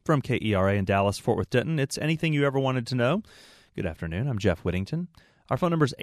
From KERA in Dallas, Fort Worth, Denton, it's Anything You Ever Wanted to Know. Good afternoon. I'm Jeff Whittington. Our phone number is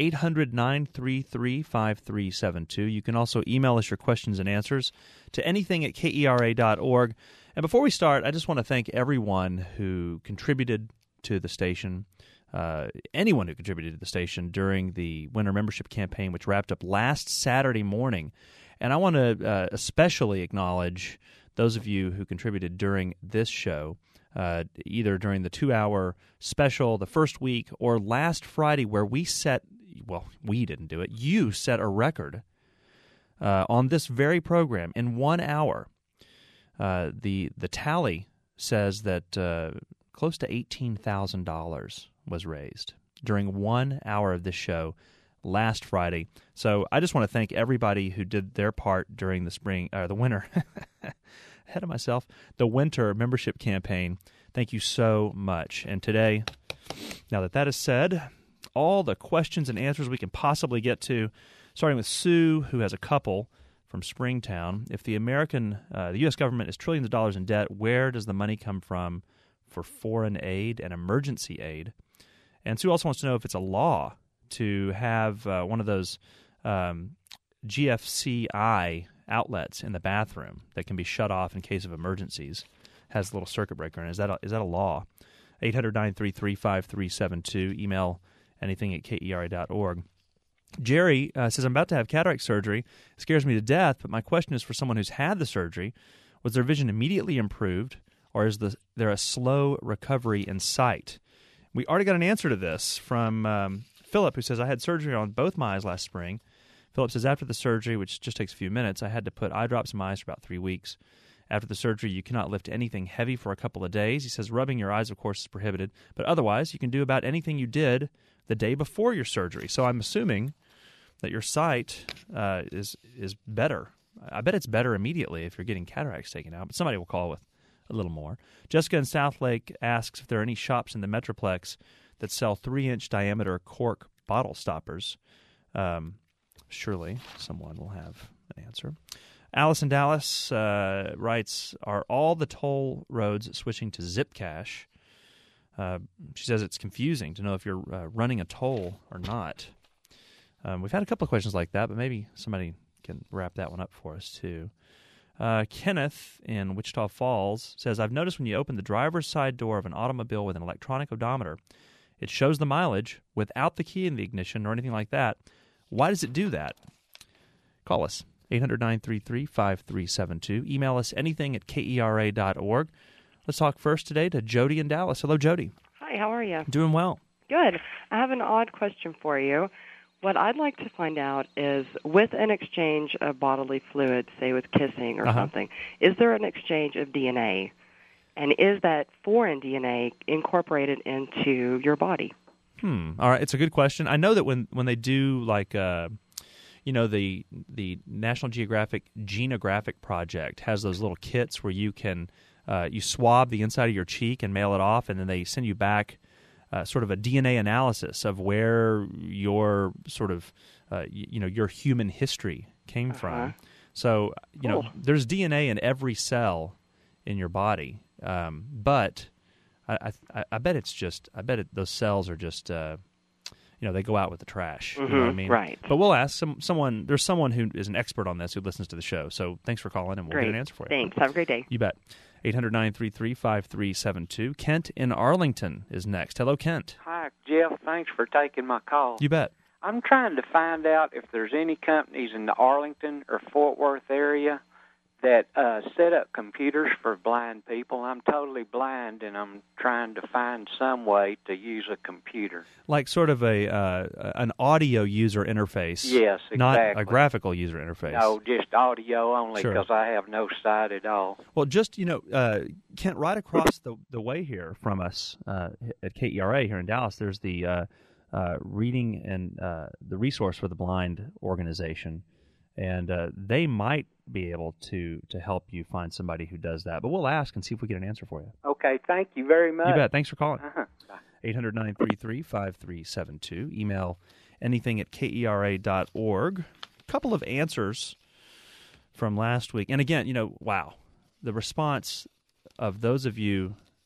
800-933-5372. You can also email us your questions and answers to anything@kera.org. And before we start, I just want to thank everyone who contributed to the station, anyone who contributed to the station during the winter membership campaign, which wrapped up last Saturday morning. And I want to especially acknowledge those of you who contributed during this show, either during the 2-hour special the first week or last Friday, where we didn't do it. You set a record on this very program in 1 hour. The tally says that close to $18,000 was raised during 1 hour of this show last Friday. So I just want to thank everybody who did their part during the winter. Ahead of myself, the winter membership campaign. Thank you so much. And today, now that is said, all the questions and answers we can possibly get to, starting with Sue, who has a couple from Springtown. If the U.S. government is trillions of dollars in debt, where does the money come from for foreign aid and emergency aid? And Sue also wants to know if it's a law to have one of those GFCI outlets in the bathroom that can be shut off in case of emergencies. Has a little circuit breaker in it. Is that a law? 800-933-5372. Email anything@kera.org. Jerry says, I'm about to have cataract surgery. It scares me to death, but my question is for someone who's had the surgery. Was their vision immediately improved, or is there a slow recovery in sight? We already got an answer to this from Philip, who says, I had surgery on both my eyes last spring. Philip says, after the surgery, which just takes a few minutes, I had to put eye drops in my eyes for about 3 weeks. After the surgery, you cannot lift anything heavy for a couple of days. He says rubbing your eyes, of course, is prohibited, but otherwise you can do about anything you did the day before your surgery. So I'm assuming that your sight is better. I bet it's better immediately if you're getting cataracts taken out, but somebody will call with a little more. Jessica in Southlake asks if there are any shops in the Metroplex that sell 3-inch diameter cork bottle stoppers. Surely someone will have an answer. Alice in Dallas writes, are all the toll roads switching to Zipcash? She says it's confusing to know if you're running a toll or not. We've had a couple of questions like that, but maybe somebody can wrap that one up for us too. Kenneth in Wichita Falls says, I've noticed when you open the driver's side door of an automobile with an electronic odometer, it shows the mileage without the key in the ignition or anything like that. Why does it do that? Call us, 800-933-5372. Email us anything@kera.org. Let's talk first today to Jody in Dallas. Hello, Jody. Hi, how are you? Doing well. Good. I have an odd question for you. What I'd like to find out is, with an exchange of bodily fluids, say with kissing or something, is there an exchange of DNA? And is that foreign DNA incorporated into your body? All right, it's a good question. I know that when they do like the National Geographic Genographic Project has those little kits where you can you swab the inside of your cheek and mail it off, and then they send you back sort of a DNA analysis of where your sort of your human history came from. So Cool. There's DNA in every cell in your body, but I bet those cells are just they go out with the trash. You know what I mean? Right. But we'll ask someone. There's someone who is an expert on this who listens to the show. So thanks for calling, and we'll get an answer for you. Thanks. Have a great day. You bet. 800-933-5372. Kent in Arlington is next. Hello, Kent. Hi, Jeff. Thanks for taking my call. You bet. I'm trying to find out if there's any companies in the Arlington or Fort Worth area that set up computers for blind people. I'm totally blind, and I'm trying to find some way to use a computer. Like sort of an audio user interface. Yes, exactly. Not a graphical user interface. No, just audio only, because I have no sight at all. Well, just, Kent, right across the way here from us at KERA here in Dallas, there's the Reading and the Resource for the Blind organization. And they might be able to help you find somebody who does that. But we'll ask and see if we get an answer for you. Okay, thank you very much. You bet. Thanks for calling. Bye. 800-933-5372. Email anything@kera.org. A couple of answers from last week. And again, wow, the response of those of you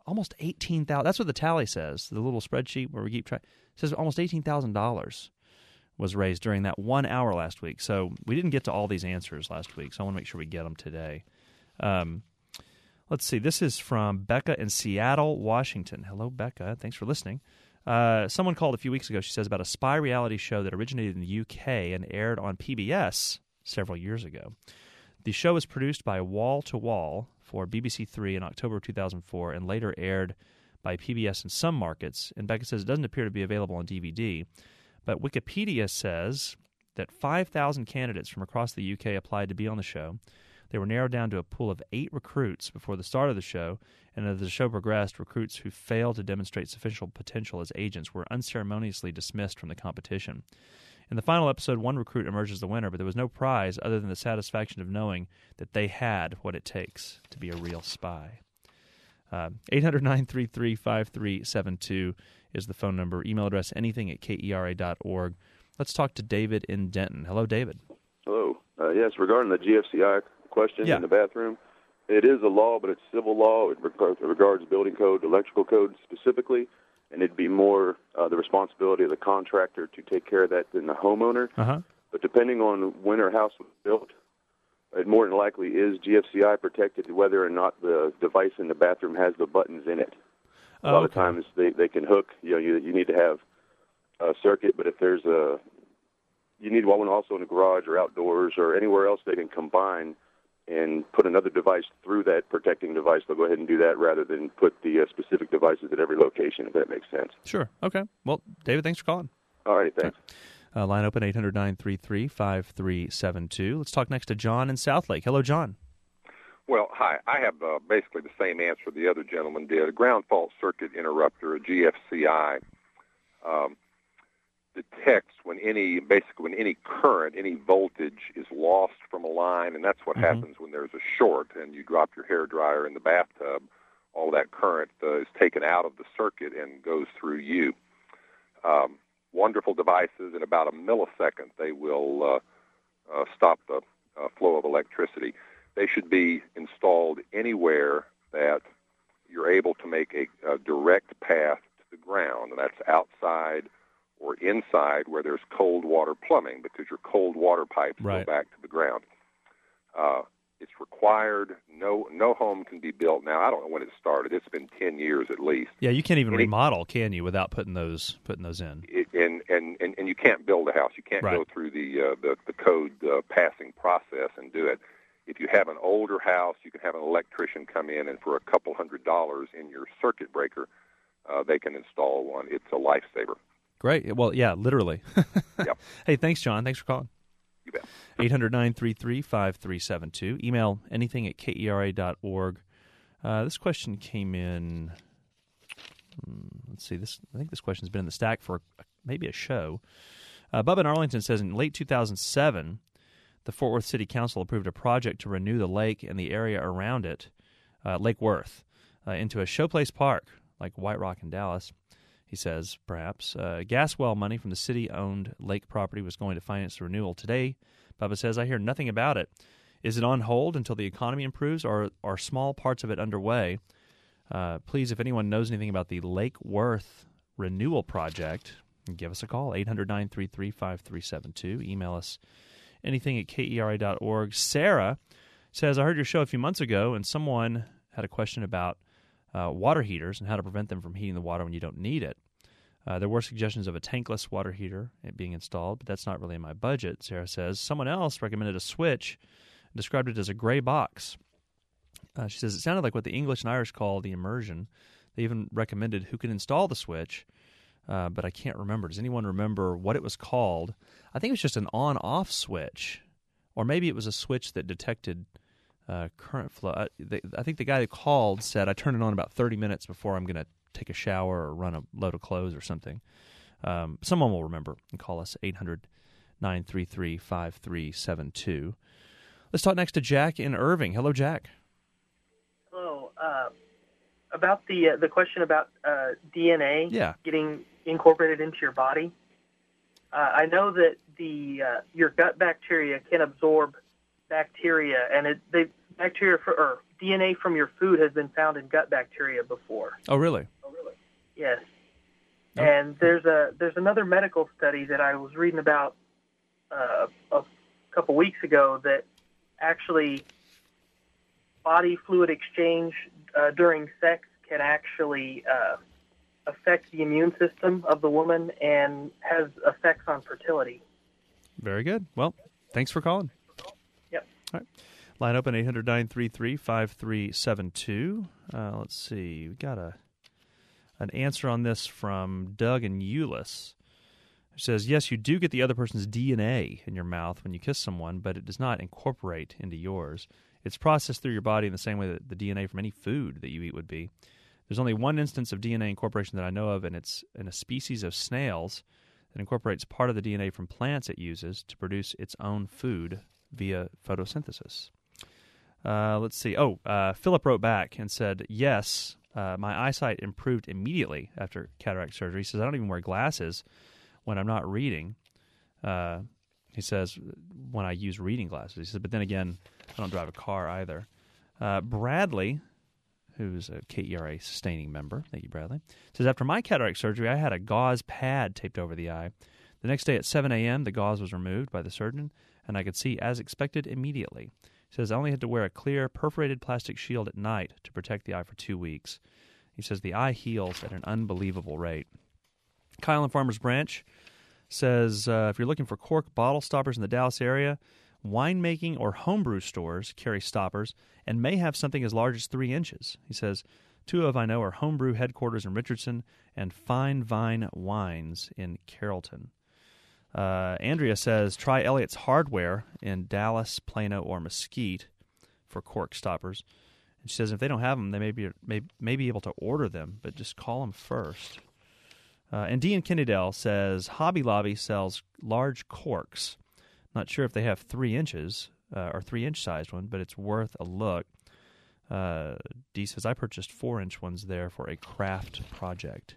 almost $18,000. That's what the tally says. The little spreadsheet where we keep track says almost $18,000 was raised during that 1 hour last week. So we didn't get to all these answers last week, so I want to make sure we get them today. Let's see. This is from Becca in Seattle, Washington. Hello, Becca. Thanks for listening. Someone called a few weeks ago, she says, about a spy reality show that originated in the UK and aired on PBS several years ago. The show was produced by Wall to Wall for BBC Three in October of 2004 and later aired by PBS in some markets. And Becca says it doesn't appear to be available on DVD. But Wikipedia says that 5,000 candidates from across the UK applied to be on the show. They were narrowed down to a pool of 8 recruits before the start of the show, and as the show progressed, recruits who failed to demonstrate sufficient potential as agents were unceremoniously dismissed from the competition. In the final episode, one recruit emerges the winner, but there was no prize other than the satisfaction of knowing that they had what it takes to be a real spy. 800-933-5372 is the phone number. Email address, anything@kera.org. Let's talk to David in Denton. Hello, David. Hello. Yes, regarding the GFCI question in the bathroom, it is a law, but it's civil law. It regards building code, electrical code specifically, and it'd be more the responsibility of the contractor to take care of that than the homeowner. Uh-huh. But depending on when our house was built, it more than likely is GFCI protected, whether or not the device in the bathroom has the buttons in it. A lot of times they can hook. You need to have a circuit, but if there's you need one also in the garage or outdoors or anywhere else they can combine and put another device through that protecting device. They'll go ahead and do that rather than put the specific devices at every location, if that makes sense. Sure. Okay. Well, David, thanks for calling. All right. Thanks. Line open, 800-933-5372. Let's talk next to John in Southlake. Hello, John. Well, hi. I have basically the same answer the other gentleman did. A ground fault circuit interrupter, a GFCI, detects when any current, any voltage is lost from a line, and that's what happens when there's a short and you drop your hairdryer in the bathtub. All that current is taken out of the circuit and goes through you. Wonderful devices. In about a millisecond, they will stop the flow of electricity. They should be installed anywhere that you're able to make a direct path to the ground, and that's outside or inside where there's cold water plumbing, because your cold water pipes go back to the ground. It's required. No home can be built now. I don't know when it started. It's been 10 years at least. Yeah, you can't even remodel, can you, without putting those in? And you can't build a house. You can't go through the code passing process and do it. If you have an older house, you can have an electrician come in, and for a couple $100 in your circuit breaker, they can install one. It's a lifesaver. Great. Well, yeah, literally. Yep. Hey, thanks, John. Thanks for calling. You bet. 800-933-5372. Email anything@kera.org. This question came in. Let's see. I think this question's been in the stack for maybe a show. Bubba in Arlington says in late 2007, the Fort Worth City Council approved a project to renew the lake and the area around it, Lake Worth, into a showplace park like White Rock in Dallas. He says, perhaps. Gas well money from the city-owned lake property was going to finance the renewal. Today, Bubba says, I hear nothing about it. Is it on hold until the economy improves, or are small parts of it underway? Please, if anyone knows anything about the Lake Worth renewal project, give us a call, 800-933-5372. Email us anything@kera.org. Sarah says, I heard your show a few months ago, and someone had a question about water heaters and how to prevent them from heating the water when you don't need it. There were suggestions of a tankless water heater being installed, but that's not really in my budget, Sarah says. Someone else recommended a switch and described it as a gray box. She says it sounded like what the English and Irish call the immersion. They even recommended who could install the switch, but I can't remember. Does anyone remember what it was called? I think it was just an on-off switch, or maybe it was a switch that detected current flow. I think the guy who called said, I turn it on about 30 minutes before I'm going to take a shower or run a load of clothes or something. Someone will remember and call us, 800-933-5372. Let's talk next to Jack in Irving. Hello, Jack. Hello. About the question about DNA getting incorporated into your body. I know that your gut bacteria can absorb bacteria, and DNA DNA from your food has been found in gut bacteria before. Oh, really? Yes. Oh. And there's another medical study that I was reading about a couple weeks ago that actually body fluid exchange during sex can actually affect the immune system of the woman and has effects on fertility. Very good. Well, thanks for calling. Yep. All right. Line open 800-933-5372. Let's see. We got an answer on this from Doug and Euless. It says, yes, you do get the other person's DNA in your mouth when you kiss someone, but it does not incorporate into yours. It's processed through your body in the same way that the DNA from any food that you eat would be. There's only one instance of DNA incorporation that I know of, and it's in a species of snails that incorporates part of the DNA from plants it uses to produce its own food via photosynthesis. Let's see. Philip wrote back and said, yes, my eyesight improved immediately after cataract surgery. He says, I don't even wear glasses when I'm not reading. He says, when I use reading glasses. He said, but then again, I don't drive a car either. Bradley, who's a KERA sustaining member, thank you, Bradley, says, after my cataract surgery, I had a gauze pad taped over the eye. The next day at 7 a.m., the gauze was removed by the surgeon, and I could see as expected immediately. He says, I only had to wear a clear, perforated plastic shield at night to protect the eye for 2 weeks. He says, the eye heals at an unbelievable rate. Kyle in Farmers Branch says, if you're looking for cork bottle stoppers in the Dallas area, winemaking or homebrew stores carry stoppers and may have something as large as 3 inches. He says, 2 of I know are homebrew headquarters in Richardson and Fine Vine Wines in Carrollton. Andrea says, try Elliott's Hardware in Dallas, Plano, or Mesquite for cork stoppers. And she says if they don't have them, they may be able to order them, but just call them first. And Dee in Kennedale says, Hobby Lobby sells large corks. Not sure if they have 3 inches or 3-inch sized one, but it's worth a look. Dee says, I purchased 4-inch ones there for a craft project.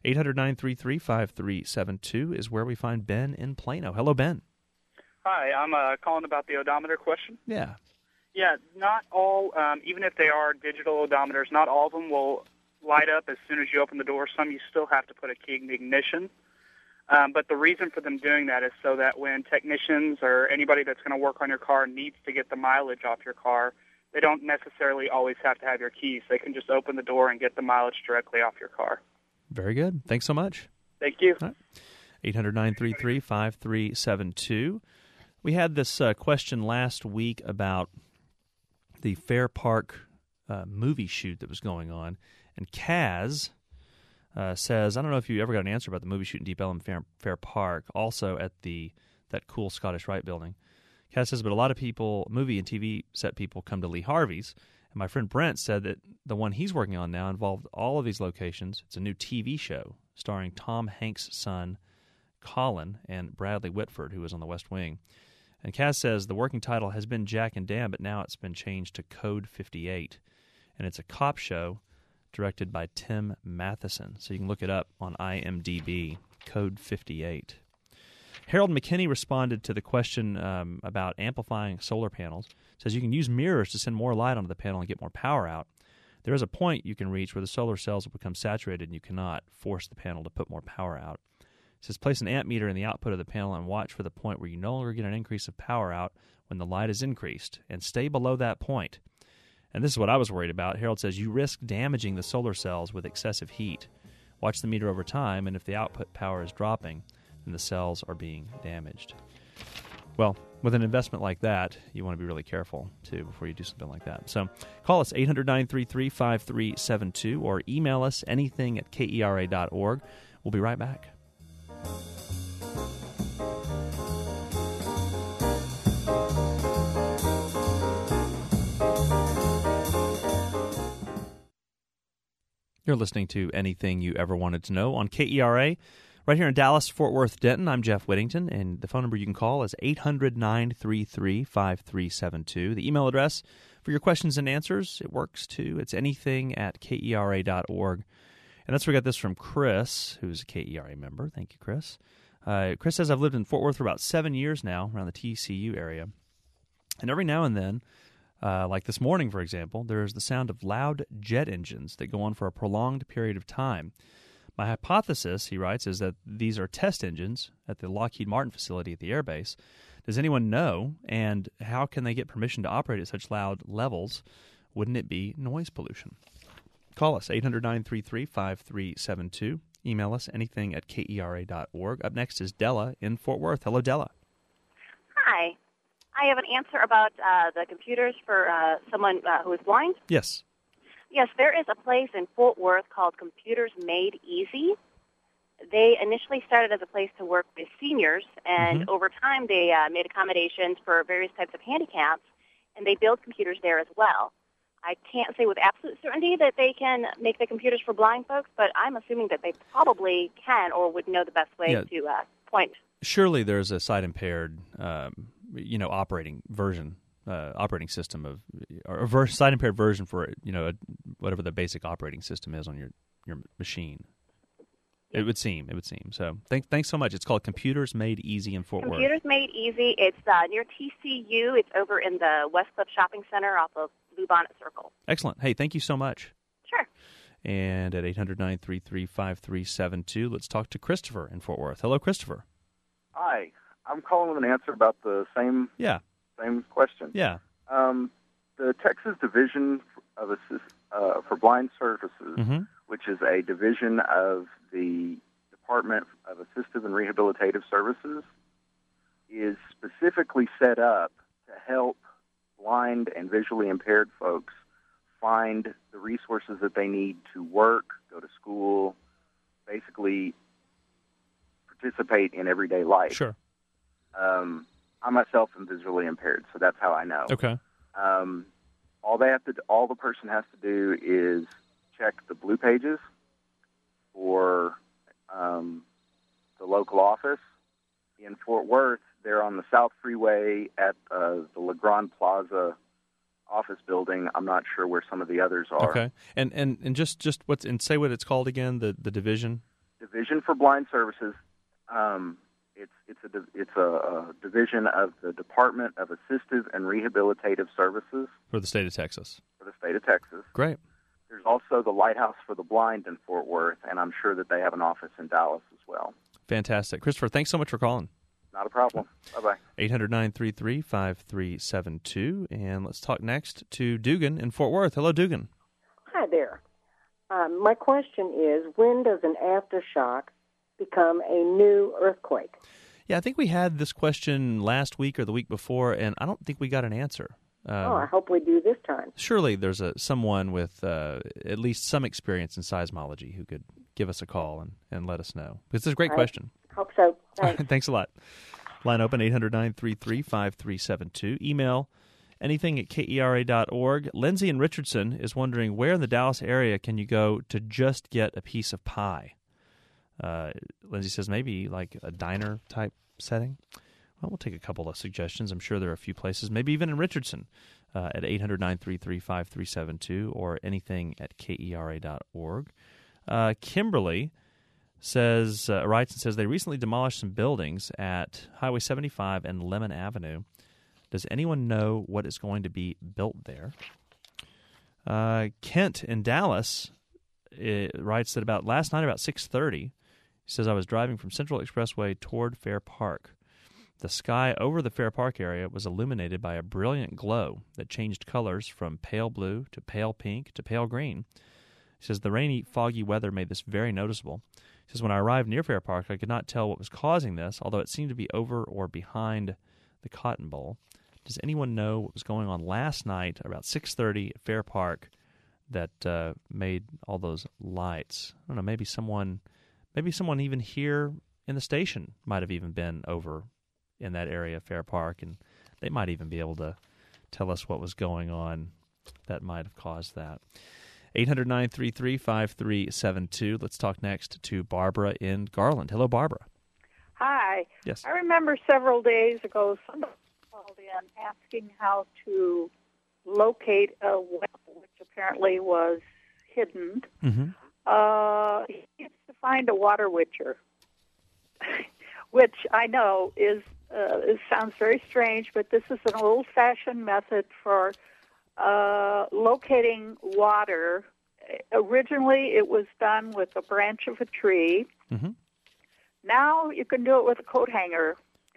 800-933-5372 is where we find Ben in Plano. Hello, Ben. Hi, I'm calling about the odometer question. Yeah. Yeah, not all, even if they are digital odometers, not all of them will light up as soon as you open the door. Some you still have to put a key in the ignition. But the reason for them doing that is so that when technicians or anybody that's going to work on your car needs to get the mileage off your car, they don't necessarily always have to have your keys. They can just open the door and get the mileage directly off your car. Very good. Thanks so much. Thank you. Right. 800-933-5372. We had this question last week about the Fair Park movie shoot that was going on. And Kaz says, I don't know if you ever got an answer about the movie shoot in Deep Ellum Fair Park, also at that cool Scottish Rite building. Kaz says, but a lot of people, movie and TV set people, come to Lee Harvey's. And my friend Brent said that the one he's working on now involved all of these locations. It's a new TV show starring Tom Hanks' son, Colin, and Bradley Whitford, who was on the West Wing. And Kaz says the working title has been Jack and Dan, but now it's been changed to Code 58. And it's a cop show directed by Tim Matheson. So you can look it up on IMDb, Code 58. Harold McKinney responded to the question about amplifying solar panels. Says you can use mirrors to send more light onto the panel and get more power out. There is a point you can reach where the solar cells will become saturated and you cannot force the panel to put more power out. It says place an amp meter in the output of the panel and watch for the point where you no longer get an increase of power out when the light is increased, and stay below that point. And this is what I was worried about. Harold says you risk damaging the solar cells with excessive heat. Watch the meter over time, and if the output power is dropping, then the cells are being damaged. Well, with an investment like that, you want to be really careful, too, before you do something like that. So call us 800-933-5372 or email us anything@kera.org. We'll be right back. You're listening to Anything You Ever Wanted to Know on KERA. Right here in Dallas, Fort Worth, Denton, I'm Jeff Whittington, and the phone number you can call is 800-933-5372. The email address for your questions and answers, it works too. It's anything@kera.org. And that's where we got this from Chris, who's a KERA member. Thank you, Chris. Chris says, I've lived in Fort Worth for about 7 years now, around the TCU area. And every now and then, Like this morning, for example, there's the sound of loud jet engines that go on for a prolonged period of time. My hypothesis, he writes, is that these are test engines at the Lockheed Martin facility at the airbase. Does anyone know, and how can they get permission to operate at such loud levels? Wouldn't it be noise pollution? Call us, 800-933-5372. Email us, anything at KERA.org. Up next is Della in Fort Worth. Hello, Della. Hi. I have an answer about the computers for someone who is blind. Yes. Yes, there is a place in Fort Worth called Computers Made Easy. They initially started as a place to work with seniors, and over time they made accommodations for various types of handicaps, and they build computers there as well. I can't say with absolute certainty that they can make the computers for blind folks, but I'm assuming that they probably can or would know the best way to point. Surely there's a sight-impaired, operating system of, or sight-impaired version for, whatever the basic operating system is on your machine. It would seem. So thanks so much. It's called Computers Made Easy in Fort Worth. Computers Made Easy. It's near TCU. It's over in the West Cliff Shopping Center off of Blue Bonnet Circle. Excellent. Hey, thank you so much. Sure. And at 800-933-5372, let's talk to Christopher in Fort Worth. Hello, Christopher. Hi. I'm calling with an answer about the same question. Yeah. The Texas Division of for Blind Services, which is a division of the Department of Assistive and Rehabilitative Services, is specifically set up to help blind and visually impaired folks find the resources that they need to work, go to school, basically participate in everyday life. Sure. I myself am visually impaired, so that's how I know. Okay. All the person has to do is check the blue pages for the local office. In Fort Worth, they're on the South Freeway at the LeGrand Plaza office building. I'm not sure where some of the others are. Okay. And just say what it's called again, the division? Division for Blind Services. It's a division of the Department of Assistive and Rehabilitative Services. For the state of Texas. For the state of Texas. Great. There's also the Lighthouse for the Blind in Fort Worth, and I'm sure that they have an office in Dallas as well. Fantastic. Christopher, thanks so much for calling. Not a problem. Bye-bye. 800-933-5372. And let's talk next to Dugan in Fort Worth. Hello, Dugan. Hi there. My question is, when does an aftershock become a new earthquake? Yeah, I think we had this question last week or the week before, and I don't think we got an answer. I hope we do this time. Surely there's someone with at least some experience in seismology who could give us a call and let us know. It's a great question. Hope so. Thanks. Thanks a lot. Line open, 800-933-5372. Email anything at KERA.org. Lindsay in Richardson is wondering, where in the Dallas area can you go to just get a piece of pie? Lindsay says maybe like a diner-type setting. Well, we'll take a couple of suggestions. I'm sure there are a few places, maybe even in Richardson, at 800-933-5372 or anything at KERA.org. Kimberly writes and says they recently demolished some buildings at Highway 75 and Lemon Avenue. Does anyone know what is going to be built there? Kent in Dallas writes that about last night, about 6:30, he says, I was driving from Central Expressway toward Fair Park. The sky over the Fair Park area was illuminated by a brilliant glow that changed colors from pale blue to pale pink to pale green. He says the rainy, foggy weather made this very noticeable. He says when I arrived near Fair Park, I could not tell what was causing this, although it seemed to be over or behind the Cotton Bowl. Does anyone know what was going on last night about 6:30 at Fair Park that made all those lights? I don't know, maybe someone even here in the station might have even been over in that area of Fair Park, and they might even be able to tell us what was going on that might have caused that. 800-933-5372. Let's talk next to Barbara in Garland. Hello, Barbara. Hi. Yes. I remember several days ago somebody called in asking how to locate a well, which apparently was hidden. Mm-hmm. He needs to find a water witcher, which I know is it sounds very strange, but this is an old-fashioned method for locating water. Originally, it was done with a branch of a tree. Mm-hmm. Now you can do it with a coat hanger.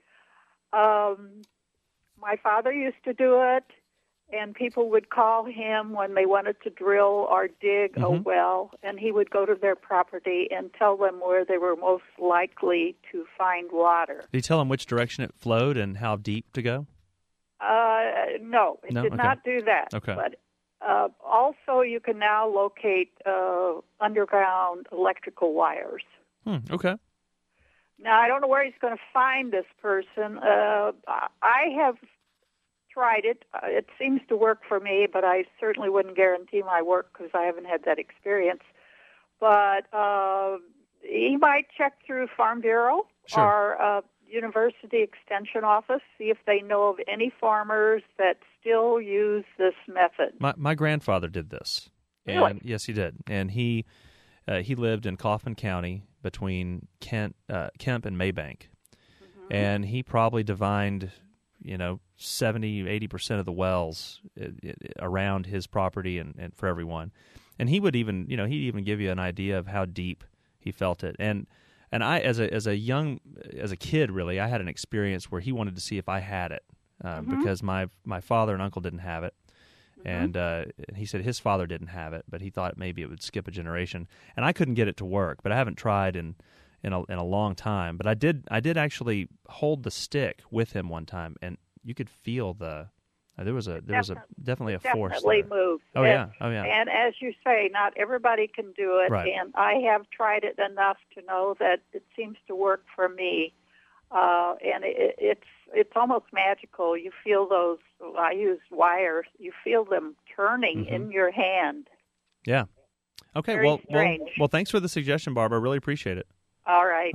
My father used to do it, and people would call him when they wanted to drill or dig a well, and he would go to their property and tell them where they were most likely to find water. Did he tell them which direction it flowed and how deep to go? No, it did not do that. Okay. But also, you can now locate underground electrical wires. Okay. Now, I don't know where he's going to find this person. I have tried it. It seems to work for me, but I certainly wouldn't guarantee my work because I haven't had that experience. But he might check through Farm Bureau or University Extension Office, see if they know of any farmers that still use this method. My grandfather did this. And, really? Yes, he did. And he lived in Kaufman County between Kemp and Maybank. And he probably divined, 70-80% of the wells around his property and for everyone. And he would even, he'd even give you an idea of how deep he felt it. And I, as a kid, really, I had an experience where he wanted to see if I had it because my father and uncle didn't have it. And he said his father didn't have it, but he thought maybe it would skip a generation. And I couldn't get it to work, but I haven't tried in a long time. But I did actually hold the stick with him one time, and you could feel there was definitely a force definitely there. Moves. Oh yeah. And as you say, not everybody can do it, right. And I have tried it enough to know that it seems to work for me. And it's almost magical. You feel those. I use wires. You feel them turning in your hand. Yeah. Okay. Very well, strange. Well. Thanks for the suggestion, Barbara. I really appreciate it. All right.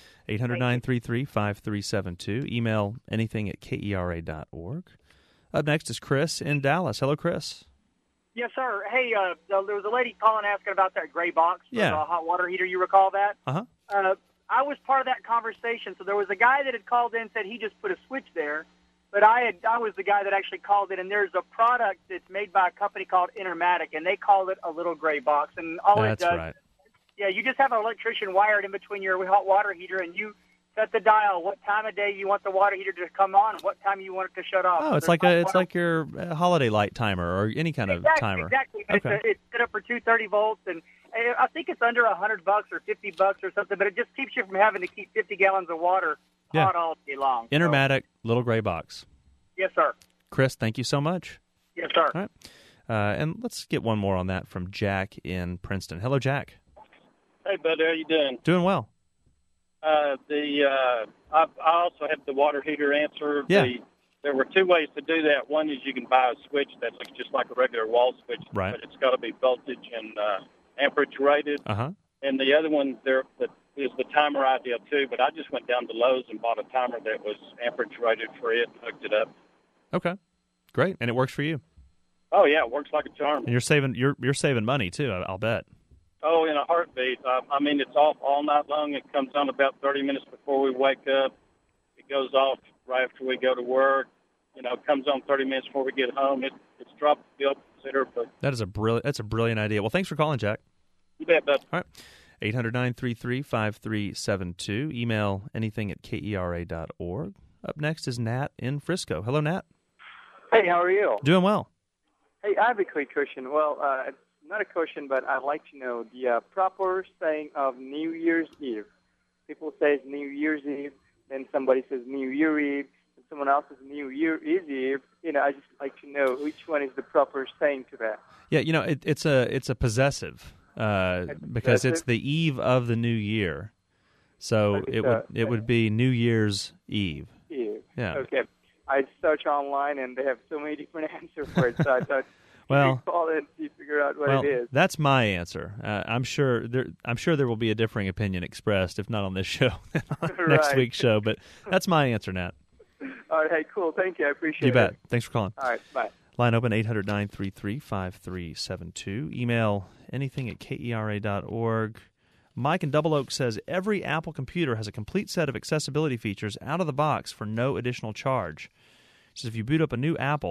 800-933-5372. Email anything@kera.org. Up next is Chris in Dallas. Hello, Chris. Yes, sir. Hey, there was a lady calling asking about that gray box for the hot water heater. You recall that? Uh-huh. I was part of that conversation. So there was a guy that had called in and said he just put a switch there. But I was the guy that actually called in, and there's a product that's made by a company called Intermatic, and they call it a little gray box. And all That's it does, right. yeah, you just have an electrician wired in between your hot water heater, and you set the dial what time of day you want the water heater to come on and what time you want it to shut off. Oh, it's like your holiday light timer or any kind of timer. Exactly. Okay. It's set up for 230 volts, and I think it's under $100 or $50 or something, but it just keeps you from having to keep 50 gallons of water hot all day long. Intermatic, little gray box. Yes, sir. Chris, thank you so much. Yes, sir. All right. And let's get one more on that from Jack in Princeton. Hello, Jack. Hey, buddy, how you doing? Doing well. I also have the water heater answer. Yeah. There were two ways to do that. One is you can buy a switch that's just like a regular wall switch, right. But it's got to be voltage and amperage rated. Uh-huh. And the other one is the timer idea too. But I just went down to Lowe's and bought a timer that was amperage rated for it and hooked it up. Okay, great, and it works for you. Oh yeah, it works like a charm. And you're saving money too. I'll bet. Oh, in a heartbeat. I mean, it's off all night long. It comes on about 30 minutes before we wake up. It goes off right after we go to work. It comes on 30 minutes before we get home. It's dropped the bill considerably. That's a brilliant idea. Well, thanks for calling, Jack. You bet, bud. All right. 800-933-5372. Email anything@kera.org. Up next is Nat in Frisco. Hello, Nat. Hey, how are you? Doing well. Hey, I have a quick question. Well, it's not a question, but I'd like to know the proper saying of New Year's Eve. People say New Year's Eve, then somebody says New Year Eve, and someone else says New Year is Eve. I just like to know which one is the proper saying to that. Yeah, it's a possessive because it's the eve of the new year. So okay, it would be New Year's Eve. Eve. Yeah. Okay. I search online and they have so many different answers for it. So I thought well, call and figure out what it is. That's my answer. I'm sure there will be a differing opinion expressed, if not on this show, next week's show. But that's my answer, Nat. All right, cool. Thank you. I appreciate it. You bet. Thanks for calling. All right, bye. Line open 800-933-5372. Email anything@kera.org. Mike in Double Oak says every Apple computer has a complete set of accessibility features out of the box for no additional charge. He says if you boot up a new Apple,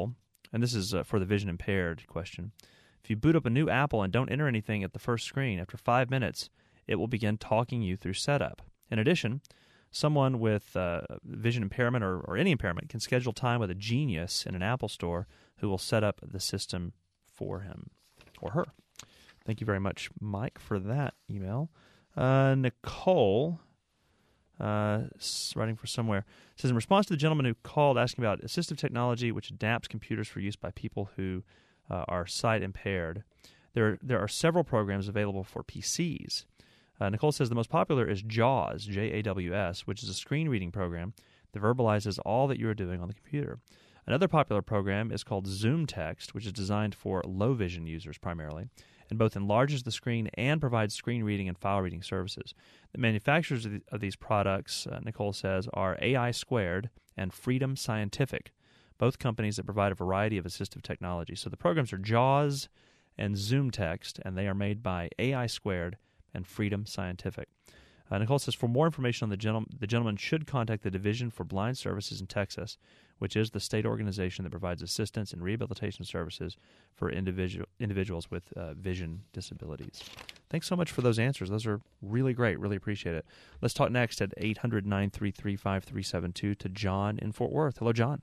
and this is for the vision impaired question. If you boot up a new Apple and don't enter anything at the first screen, after 5 minutes, it will begin talking you through setup. In addition, someone with vision impairment or any impairment can schedule time with a genius in an Apple store who will set up the system for him or her. Thank you very much, Mike, for that email. Nicole, writing for somewhere, says, in response to the gentleman who called asking about assistive technology which adapts computers for use by people who are sight impaired, there are several programs available for PCs. Nicole says the most popular is JAWS, J-A-W-S, which is a screen reading program that verbalizes all that you are doing on the computer. Another popular program is called ZoomText, which is designed for low vision users primarily, and both enlarges the screen and provides screen reading and file reading services. The manufacturers of these products, Nicole says, are AI Squared and Freedom Scientific, both companies that provide a variety of assistive technology. So the programs are JAWS and ZoomText, and they are made by AI Squared and Freedom Scientific. Nicole says, for more information on the gentleman should contact the Division for Blind Services in Texas, which is the state organization that provides assistance and rehabilitation services for individuals with vision disabilities. Thanks so much for those answers. Those are really great. Really appreciate it. Let's talk next at 800-933-5372 to John in Fort Worth. Hello, John.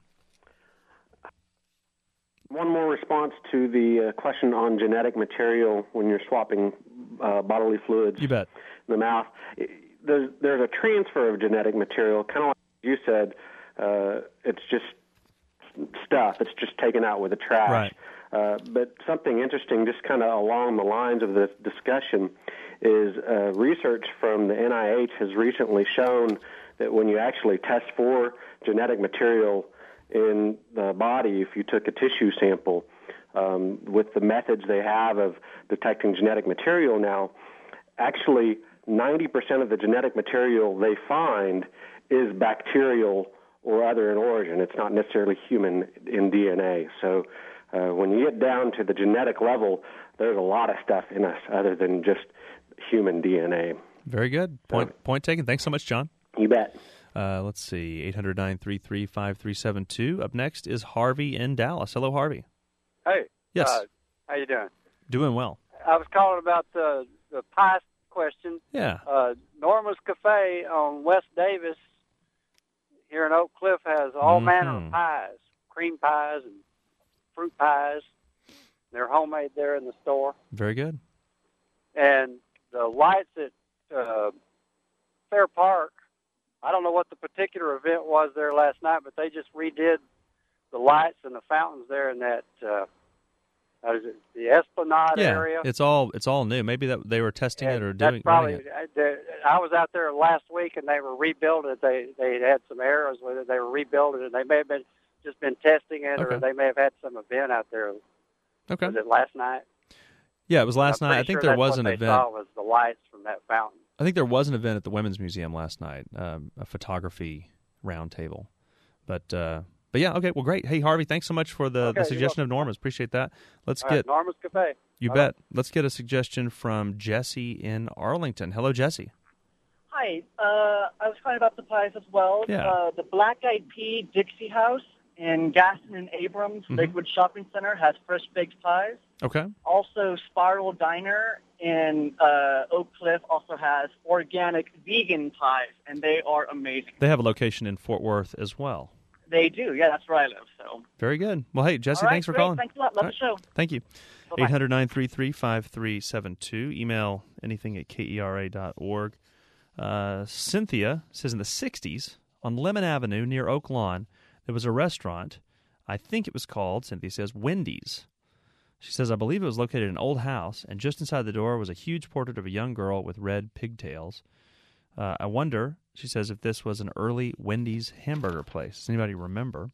One more response to the question on genetic material when you're swapping bodily fluids. You bet. In the mouth. There's a transfer of genetic material, kind of like you said. It's just stuff. It's just taken out with the trash. Right. But something interesting, just kind of along the lines of this discussion, is research from the NIH has recently shown that when you actually test for genetic material in the body, if you took a tissue sample, with the methods they have of detecting genetic material now, actually 90% of the genetic material they find is bacterial or other in origin. It's not necessarily human in DNA. So when you get down to the genetic level, there's a lot of stuff in us other than just human DNA. Very good. Point taken. Thanks so much, John. You bet. Let's see, 800-933-5372. Up next is Harvey in Dallas. Hello, Harvey. Hey. Yes. How you doing? Doing well. I was calling about the pie question. Yeah. Norma's Cafe on West Davis here in Oak Cliff has all manner of pies, cream pies and fruit pies. They're homemade there in the store. Very good. And the lights at Fair Park, I don't know what the particular event was there last night, but they just redid the lights and the fountains there in that the Esplanade area. It's all new. Maybe that they were testing it or doing it. I was out there last week and they were rebuilding it. They had some errors with it. They were rebuilding it. They may have been testing it, or they may have had some event out there. Okay. Was it last night? Yeah, it was last night. I think there was an event. What they saw was the lights from that fountain. I think there was an event at the Women's Museum last night, a photography roundtable. But yeah, okay, well, great. Hey, Harvey, thanks so much for the suggestion of Norma's. Appreciate that. Let's get Norma's Cafe. You bet. Let's get a suggestion from Jesse in Arlington. Hello, Jesse. Hi. I was calling about the pies as well. Yeah. The Black Eyed Pea Dixie House in Gaston and Abrams Lakewood Shopping Center has fresh baked pies. Okay. Also, Spiral Diner in Oak Cliff also has organic vegan pies, and they are amazing. They have a location in Fort Worth as well. They do. Yeah, that's where I live. So. Very good. Well, hey, Jesse, All right, thanks for great. calling. Thanks a lot. Love the show. Thank you. Bye-bye. 800-933-5372. Email anything at kera.org. Cynthia says in the 60s, on Lemon Avenue near Oak Lawn, there was a restaurant. I think it was called, Cynthia says, Wendy's. She says, I believe it was located in an old house, and just inside the door was a huge portrait of a young girl with red pigtails. I wonder, she says, if this was an early Wendy's hamburger place. Does anybody remember?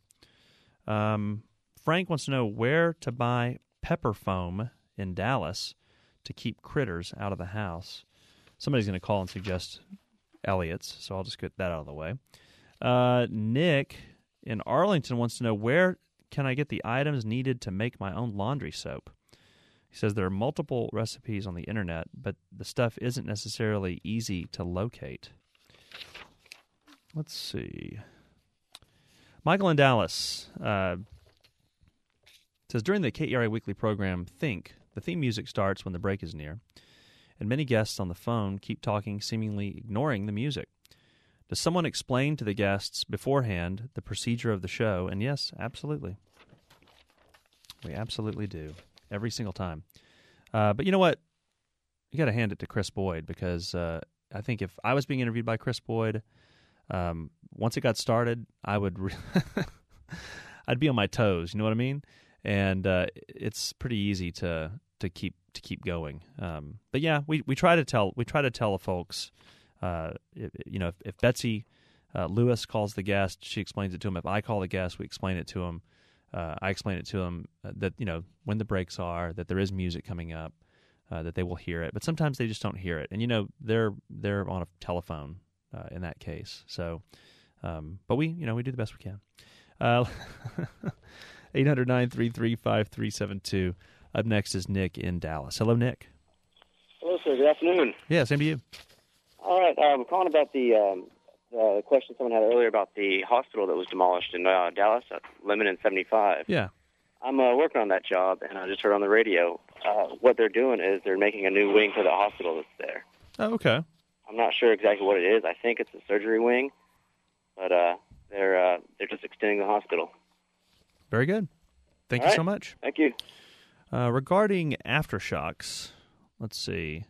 Frank wants to know where to buy pepper foam in Dallas to keep critters out of the house. Somebody's going to call and suggest Elliot's, so I'll just get that out of the way. Nick in Arlington wants to know where can I get the items needed to make my own laundry soap. He says there are multiple recipes on the internet, but the stuff isn't necessarily easy to locate. Let's see. Michael in Dallas. says, during the KERA weekly program, Think, the theme music starts when the break is near, and many guests on the phone keep talking, seemingly ignoring the music. Does someone explain to the guests beforehand the procedure of the show? And yes, absolutely. We absolutely do. Every single time. But you know what? You got to hand it to Chris Boyd, because I think if I was being interviewed by Chris Boyd, once it got started, I would I'd be on my toes. You know what I mean? And it's pretty easy to keep going. But yeah, we try to tell the folks. If Betsy Lewis calls the guest, she explains it to him. If I call the guest, we explain it to him. I explain it to them that, when the breaks are, that there is music coming up, that they will hear it. But sometimes they just don't hear it. And, they're on a telephone in that case. So, but we do the best we can. 800-933-5372. Up next is Nick in Dallas. Hello, Nick. Hello, sir. Good afternoon. Yeah, same to you. All right. I'm calling about the question someone had earlier about the hospital that was demolished in Dallas at Lemon and 75. Yeah. I'm working on that job, and I just heard on the radio what they're doing is they're making a new wing for the hospital that's there. Oh, okay. I'm not sure exactly what it is. I think it's a surgery wing, but they're just extending the hospital. Very good. Thank you so much. Thank you. Regarding aftershocks, let's see.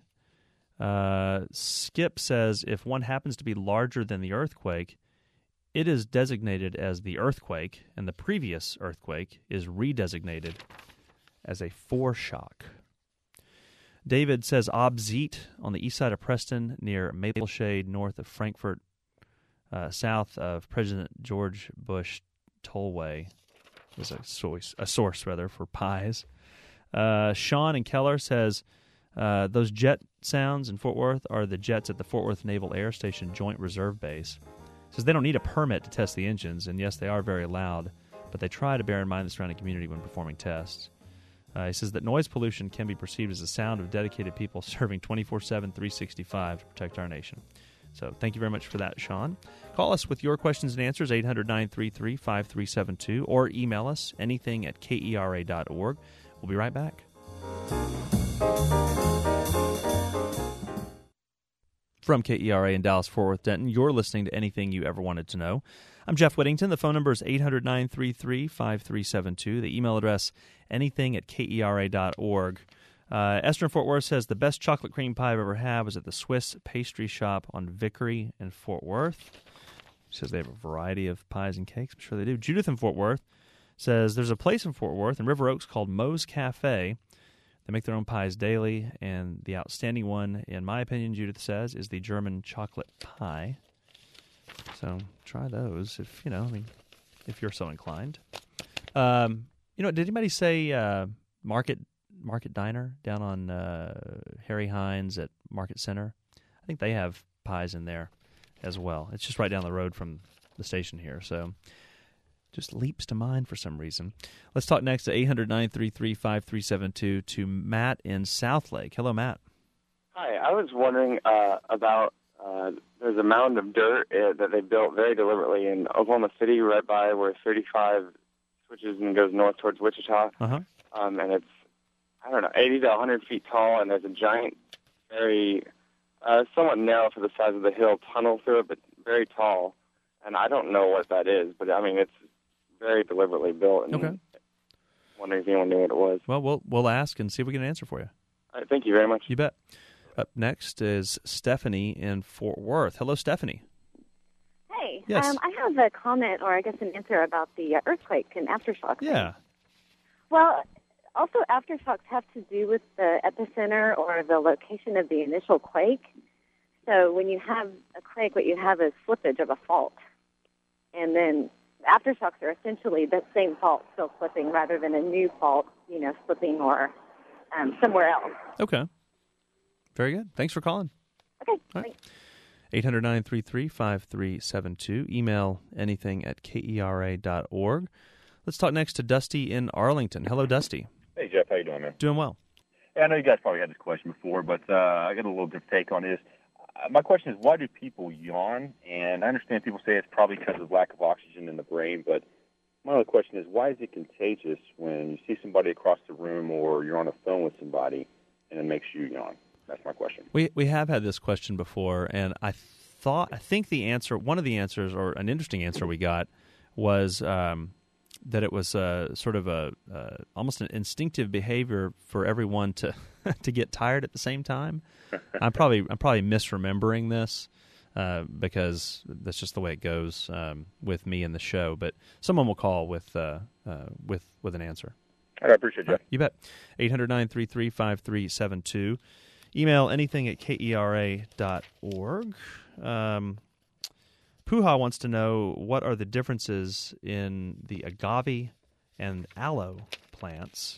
Skip says if one happens to be larger than the earthquake, it is designated as the earthquake, and the previous earthquake is redesignated as a foreshock. David says Obzeit on the east side of Preston, near Mapleshade, north of Frankfurt, south of President George Bush Tollway, is a source for pies. Sean in Keller says those jet sounds in Fort Worth are the jets at the Fort Worth Naval Air Station Joint Reserve Base. Says they don't need a permit to test the engines, and yes, they are very loud, but they try to bear in mind the surrounding community when performing tests. He says that noise pollution can be perceived as the sound of dedicated people serving 24/7, 365 to protect our nation. So thank you very much for that, Sean. Call us with your questions and answers, 800-933-5372, or email us anything@kera.org. We'll be right back. From KERA in Dallas, Fort Worth, Denton, you're listening to Anything You Ever Wanted to Know. I'm Jeff Whittington. The phone number is 800-933-5372. The email address, anything@kera.org. Esther in Fort Worth says, the best chocolate cream pie I've ever had was at the Swiss Pastry Shop on Vickery in Fort Worth. She says they have a variety of pies and cakes. I'm sure they do. Judith in Fort Worth says, there's a place in Fort Worth in River Oaks called Moe's Cafe. They make their own pies daily, and the outstanding one, in my opinion, Judith says, is the German chocolate pie. So try those if you're so inclined. Did anybody say Market Diner down on Harry Hines at Market Center? I think they have pies in there as well. It's just right down the road from the station here, so just leaps to mind for some reason. Let's talk next to 800-933-5372 to Matt in Southlake. Hello, Matt. Hi, I was wondering about there's a mound of dirt that they built very deliberately in Oklahoma City, right by where 35 switches and goes north towards Wichita. Uh-huh. And it's, 80 to 100 feet tall, and there's a giant, very somewhat narrow for the size of the hill tunnel through it, but very tall. And I don't know what that is, but it's very deliberately built. And okay. Wondering if anyone knew what it was. Well, we'll ask and see if we get an answer for you. All right, thank you very much. You bet. Up next is Stephanie in Fort Worth. Hello, Stephanie. Hey. Yes. I have a comment, or I guess an answer about the earthquake and aftershocks. Yeah. Well, also aftershocks have to do with the epicenter or the location of the initial quake. So when you have a quake, what you have is slippage of a fault. And then aftershocks are essentially the same fault still slipping rather than a new fault, slipping or somewhere else. Okay. Very good. Thanks for calling. Okay. All right. 800-933-5372. Email anything@kera.org. Let's talk next to Dusty in Arlington. Hello, Dusty. Hey, Jeff. How you doing, man? Doing well. Yeah, I know you guys probably had this question before, but I got a little different take on this. My question is, why do people yawn? And I understand people say it's probably because of lack of oxygen in the brain, but my other question is, why is it contagious when you see somebody across the room or you're on the phone with somebody and it makes you yawn? That's my question. We have had this question before, and I think the answer, one of the answers, or an interesting answer we got, was that it was sort of almost an instinctive behavior for everyone to to get tired at the same time. I'm probably misremembering this because that's just the way it goes with me in the show. But someone will call with an answer. All right, I appreciate you. You bet. 800-933-5372. Email anything at kera.org. Puha wants to know, what are the differences in the agave and aloe plants?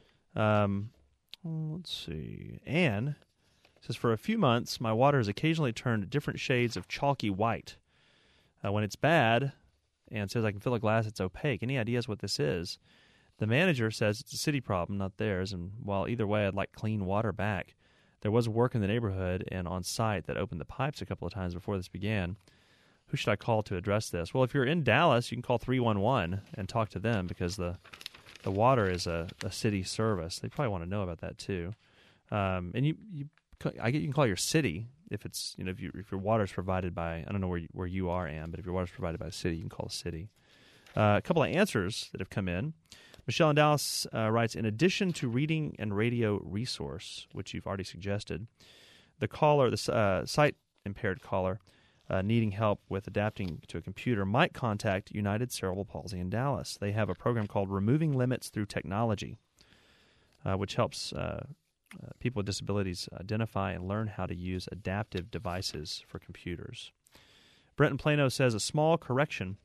Let's see. Anne says, for a few months, my water has occasionally turned different shades of chalky white. When it's bad, Anne says, I can feel a glass that's opaque. Any ideas what this is? The manager says it's a city problem, not theirs, and while either way I'd like clean water back. There was work in the neighborhood and on site that opened the pipes a couple of times before this began. Who should I call to address this? Well, if you're in Dallas, you can call 311 and talk to them, because the water is a city service. They probably want to know about that too. And you can call your city if it's, if your water is provided by, I don't know where you are, Ann, but if your water is provided by the city, you can call the city. A couple of answers that have come in. Michelle in Dallas writes, in addition to reading and radio resource, which you've already suggested, the caller, the sight-impaired caller, needing help with adapting to a computer might contact United Cerebral Palsy in Dallas. They have a program called Removing Limits Through Technology, which helps people with disabilities identify and learn how to use adaptive devices for computers. Brent in Plano says, a small correction,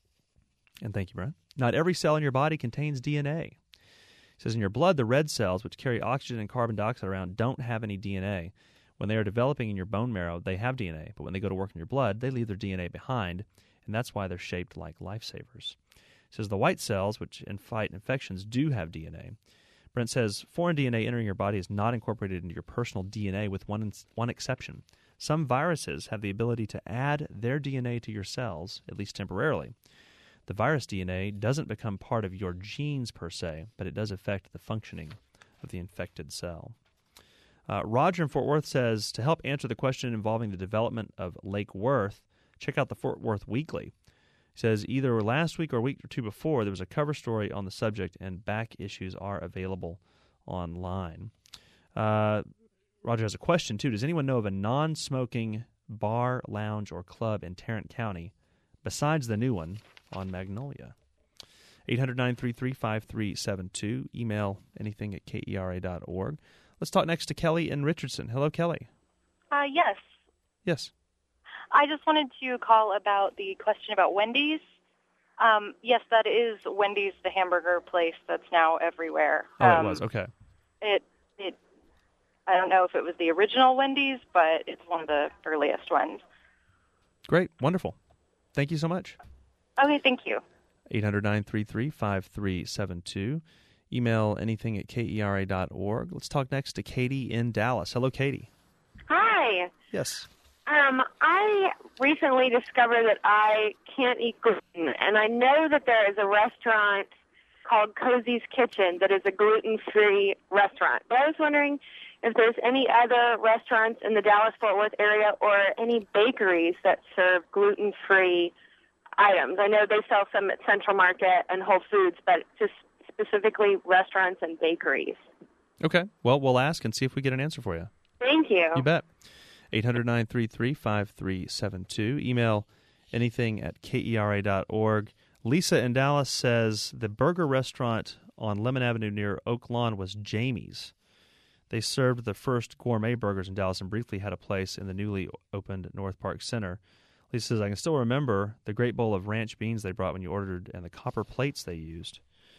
and thank you, Brent. Not every cell in your body contains DNA. He says, in your blood, the red cells, which carry oxygen and carbon dioxide around, don't have any DNA. When they are developing in your bone marrow, they have DNA, but when they go to work in your blood, they leave their DNA behind, and that's why they're shaped like lifesavers. He says the white cells, which fight infections, do have DNA. Brent says foreign DNA entering your body is not incorporated into your personal DNA, with one exception. Some viruses have the ability to add their DNA to your cells, at least temporarily. The virus DNA doesn't become part of your genes per se, but it does affect the functioning of the infected cell. Roger in Fort Worth says, to help answer the question involving the development of Lake Worth, check out the Fort Worth Weekly. He says, either last week or a week or two before, there was a cover story on the subject, and back issues are available online. Roger has a question, too. Does anyone know of a non-smoking bar, lounge, or club in Tarrant County besides the new one on Magnolia? 800-933-5372. Email anything at kera.org. Let's talk next to Kelly in Richardson. Hello, Kelly. Yes. Yes. I just wanted to call about the question about Wendy's. Yes, that is Wendy's, the hamburger place that's now everywhere. Oh, it was. Okay. I don't know if it was the original Wendy's, but it's one of the earliest ones. Great. Wonderful. Thank you so much. Okay, thank you. 800-933-5372. Email anything at kera.org. Let's talk next to Katie in Dallas. Hello, Katie. Hi. Yes. I recently discovered that I can't eat gluten, and I know that there is a restaurant called Cozy's Kitchen that is a gluten-free restaurant. But I was wondering if there's any other restaurants in the Dallas-Fort Worth area or any bakeries that serve gluten-free items. I know they sell some at Central Market and Whole Foods, but just specifically restaurants and bakeries. Okay. Well, we'll ask and see if we get an answer for you. Thank you. You bet. 800-933-5372. Email anything at kera.org. Lisa in Dallas says the burger restaurant on Lemon Avenue near Oak Lawn was Jamie's. They served the first gourmet burgers in Dallas and briefly had a place in the newly opened North Park Center. Lisa says, I can still remember the great bowl of ranch beans they brought when you ordered and the copper plates they used.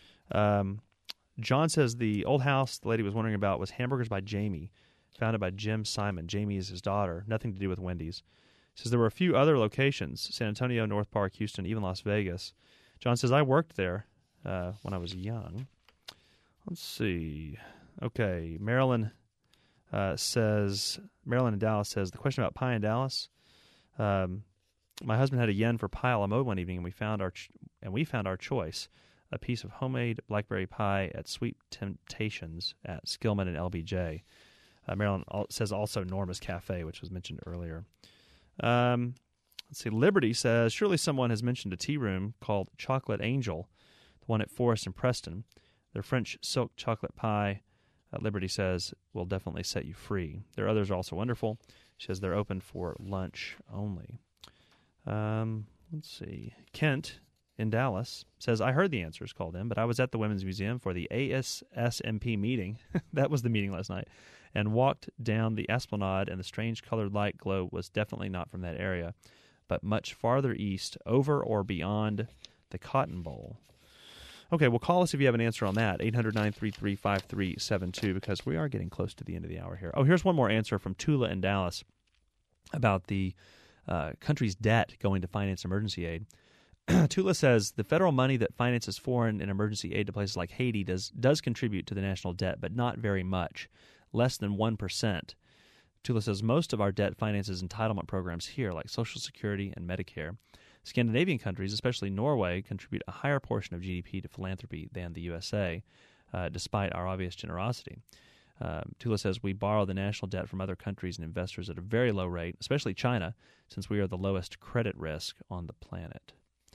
John says the old house the lady was wondering about was Hamburgers by Jamie, founded by Jim Simon. Jamie is his daughter, nothing to do with Wendy's. Says there were a few other locations, San Antonio, North Park, Houston, even Las Vegas. John says, I worked there when I was young. Let's see. Okay, Marilyn in Dallas says, the question about pie in Dallas, My husband had a yen for pie a la mode one evening, and we found our choice, a piece of homemade blackberry pie at Sweet Temptations at Skillman and LBJ. Marilyn says also Norma's Cafe, which was mentioned earlier. Let's see. Liberty says, surely someone has mentioned a tea room called Chocolate Angel, the one at Forest and Preston. Their French silk chocolate pie, Liberty says, will definitely set you free. Their others are also wonderful. She says they're open for lunch only. Let's see. Kent in Dallas says, I heard the answers called in, but I was at the Women's Museum for the ASSMP meeting. That was the meeting last night. And walked down the Esplanade, and the strange colored light glow was definitely not from that area, but much farther east, over or beyond the Cotton Bowl. Okay, well, call us if you have an answer on that, 800-933-5372, because we are getting close to the end of the hour here. Oh, here's one more answer from Tula in Dallas about the country's debt going to finance emergency aid. Tula says the federal money that finances foreign and emergency aid to places like Haiti does contribute to the national debt, but not very much, less than 1%. Tula says most of our debt finances entitlement programs here, like Social Security and Medicare. Scandinavian countries, especially Norway, contribute a higher portion of GDP to philanthropy than the USA, despite our obvious generosity. Tula says we borrow the national debt from other countries and investors at a very low rate, especially China, since we are the lowest credit risk on the planet.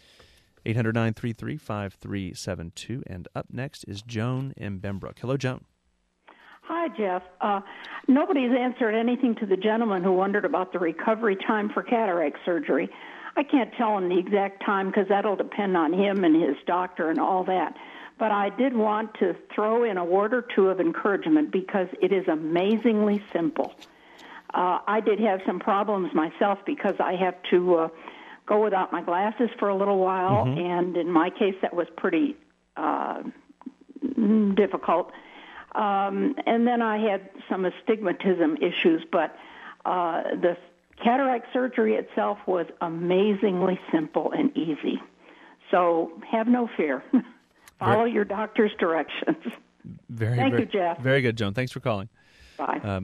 800-933-5372. And up next is Joan in Benbrook. Hello, Joan. Hi, Jeff. Nobody's answered anything to the gentleman who wondered about the recovery time for cataract surgery. I can't tell him the exact time because that'll depend on him and his doctor and all that. But I did want to throw in a word or two of encouragement because it is amazingly simple. I did have some problems myself because I have to go without my glasses for a little while, and in my case that was pretty difficult. And then I had some astigmatism issues, but the cataract surgery itself was amazingly simple and easy. So have no fear. Follow your doctor's directions. Thank you, Jeff. Very good, Joan. Thanks for calling. Bye.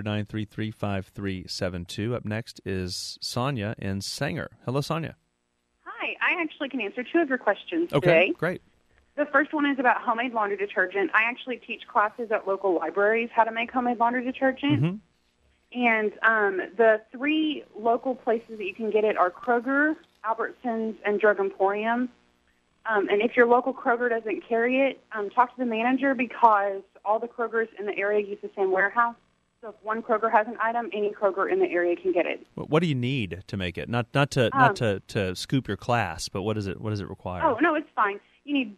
800-933-5372. Up next is Sonia in Sanger. Hello, Sonia. Hi. I actually can answer two of your questions today. Okay, great. The first one is about homemade laundry detergent. I actually teach classes at local libraries how to make homemade laundry detergent. And the three local places that you can get it are Kroger, Albertsons, and Drug Emporium. And if your local Kroger doesn't carry it, talk to the manager because all the Krogers in the area use the same warehouse. So if one Kroger has an item, any Kroger in the area can get it. What do you need to make it? Not to scoop your class, but what does it require? Oh, no, it's fine. You need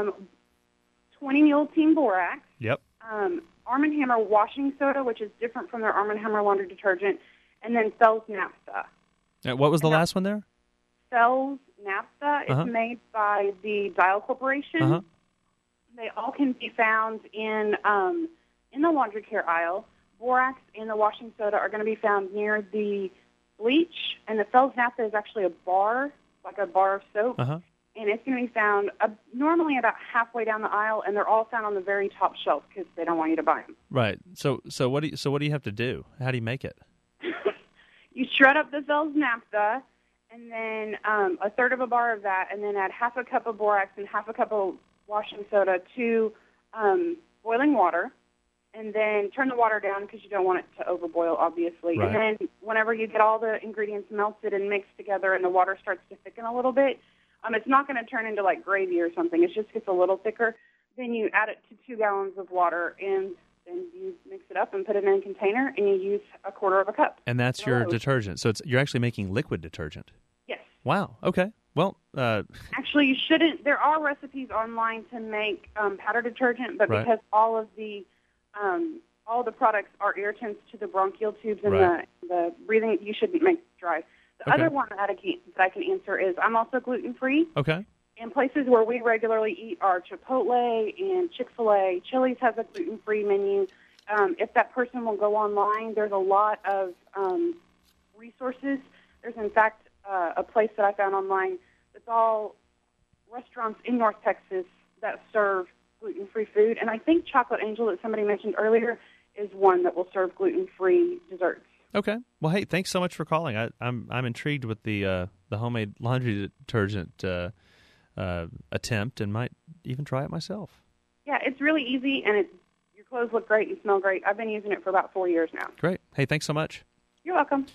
20 Mule Team Borax. Yep. Arm & Hammer washing soda, which is different from their Arm & Hammer laundry detergent, and then Fells Naphtha. What was the last one there? Fells Naphtha is made by the Dial Corporation. They all can be found in the laundry care aisle. Borax and the washing soda are going to be found near the bleach, and the Fells Naphtha is actually a bar, like a bar of soap. And it's going to be found normally about halfway down the aisle, and they're all found on the very top shelf because they don't want you to buy them. Right. So what do you have to do? How do you make it? You shred up the Fells Naphtha, and then a third of a bar of that, and then add half a cup of borax and half a cup of washing soda to boiling water, and then turn the water down because you don't want it to overboil, obviously. Right. And then whenever you get all the ingredients melted and mixed together and the water starts to thicken a little bit, it's not going to turn into like gravy or something. It just gets a little thicker. Then you add it to 2 gallons of water, and then you mix it up and put it in a container, and you use a quarter of a cup. And that's your detergent. So you're actually making liquid detergent. Yes. Wow. Okay. Well, actually, you shouldn't. There are recipes online to make powder detergent, but Right. because all the products are irritants to the bronchial tubes and Right. the breathing, you shouldn't make dry. The Okay. other one that I can answer is I'm also gluten-free. Okay. And places where we regularly eat are Chipotle and Chick-fil-A. Chili's has a gluten-free menu. If that person will go online, there's a lot of resources. There's, in fact, a place that I found online that's all restaurants in North Texas that serve gluten-free food. And I think Chocolate Angel that somebody mentioned earlier is one that will serve gluten-free desserts. Okay. Well, hey, thanks so much for calling. I'm intrigued with the homemade laundry detergent attempt, and might even try it myself. Yeah, it's really easy, and your clothes look great. You smell great. I've been using it for about 4 years now. Great. Hey, thanks so much. You're welcome.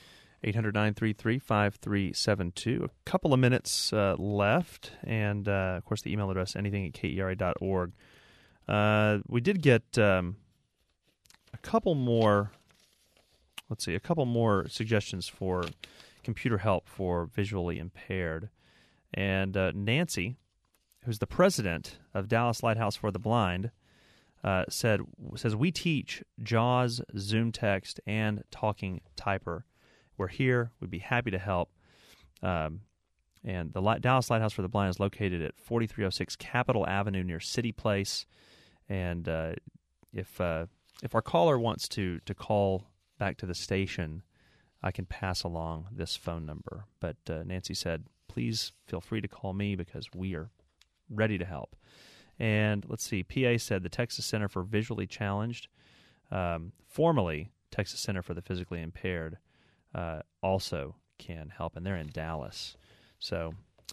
800-933-5372. A couple of minutes left, and of course the email address anything@kera.org. We did get a couple more. Let's see, a couple more suggestions for computer help for visually impaired. And Nancy, who's the president of Dallas Lighthouse for the Blind, says we teach JAWS, Zoom Text, and Talking Typer. We're here. We'd be happy to help. And the Dallas Lighthouse for the Blind is located at 4306 Capitol Avenue near City Place. And if our caller wants to call back to the station, I can pass along this phone number. But Nancy said, please feel free to call me because we are ready to help. And let's see, PA said the Texas Center for Visually Challenged, formerly Texas Center for the Physically Impaired, also can help, and they're in Dallas. So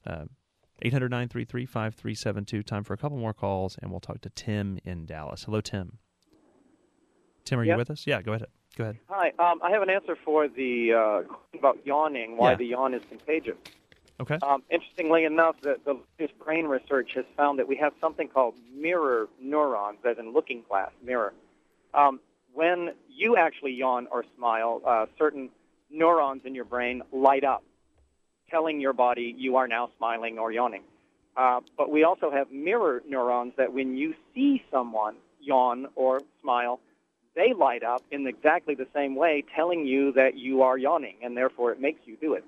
800-933-5372, time for a couple more calls, and we'll talk to Tim in Dallas. Hello, Tim. Tim, are you with us? Yeah, go ahead. Hi. I have an answer for the question about yawning, why the yawn is contagious. Okay. Interestingly enough, the latest brain research has found that we have something called mirror neurons, as in looking glass, mirror. When you actually yawn or smile, certain neurons in your brain light up, telling your body you are now smiling or yawning. But we also have mirror neurons that when you see someone yawn or smile, they light up in exactly the same way, telling you that you are yawning, and therefore it makes you do it.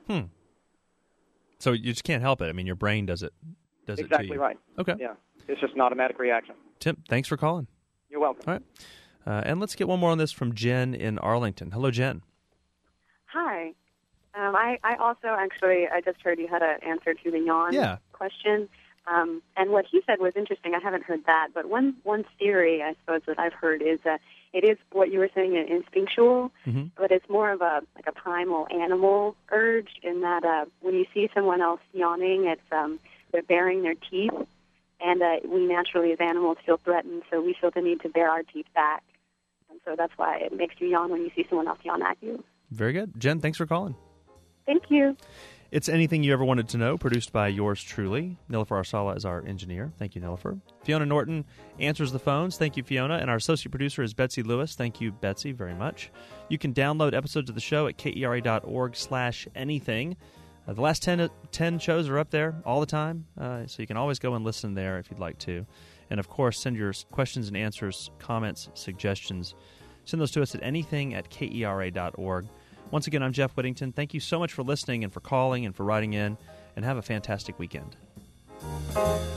So you just can't help it. I mean, your brain does it to you. Exactly right. Okay. Yeah. It's just an automatic reaction. Tim, thanks for calling. You're welcome. All right. And let's get one more on this from Jen in Arlington. Hello, Jen. Hi. I also actually, I just heard you had an answer to the yawn question. And what he said was interesting. I haven't heard that. But one theory, I suppose, that I've heard is that it is what you were saying, instinctual, but it's more of a primal animal urge in that when you see someone else yawning, it's they're baring their teeth, and we naturally as animals feel threatened, so we feel the need to bare our teeth back. And so that's why it makes you yawn when you see someone else yawn at you. Very good. Jen, thanks for calling. Thank you. It's Anything You Ever Wanted to Know, produced by yours truly. Nilofer Arsala is our engineer. Thank you, Nilofer. Fiona Norton answers the phones. Thank you, Fiona. And our associate producer is Betsy Lewis. Thank you, Betsy, very much. You can download episodes of the show at kera.org/anything. The last 10 shows are up there all the time, so you can always go and listen there if you'd like to. And, of course, send your questions and answers, comments, suggestions. Send those to us at anything@kera.org. Once again, I'm Jeff Whittington. Thank you so much for listening and for calling and for writing in, and have a fantastic weekend.